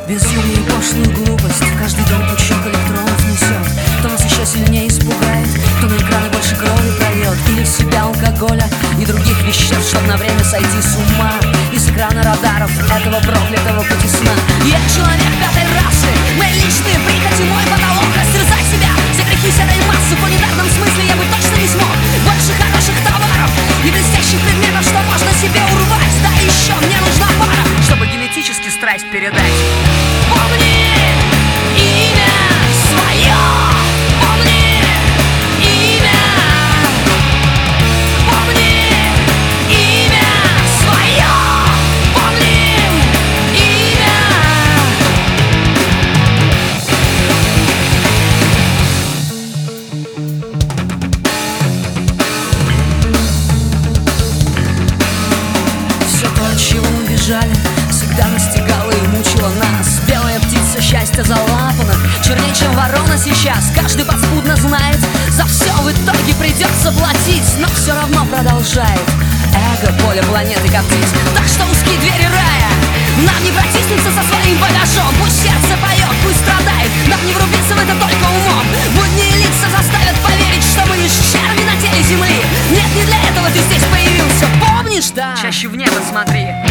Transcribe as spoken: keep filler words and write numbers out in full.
Безумие и пошлую глупость в каждый дом пучок электронов несет. Кто нас еще сильнее испугает, кто на экраны больше крови прольет, или в себя алкоголя и других веществ, чтоб на время сойти с ума. Из экрана радаров этого проклятого пути сна. Я человек пятой расы, мои личные прихоти, мой потолок. Растерзать себя за грехи серой массы. В планетарном смысле я бы точно не смог. Больше хороших товаров и блестящих предметов, что можно себе урвать. Да еще мне нужна пара, чтобы генетически страсть передать. Помни имя свое, помни имя, помни имя свое, помни имя. Все то, от чего мы бежали, всегда настигала и мучила нас. Белая птица счастья залапана, чернее, чем ворона сейчас. Каждый подспудно знает, за все в итоге придется платить, но все равно продолжает эго поле планеты коптить. Так что узкие двери рая нам не протиснуться со своим багажом. Пусть сердце поет, пусть страдает, нам не врубиться в это только умом. Будние лица заставят поверить, что мы лишь черви на теле земли. Нет, не для этого ты здесь появился, помнишь, да? Чаще в небо смотри.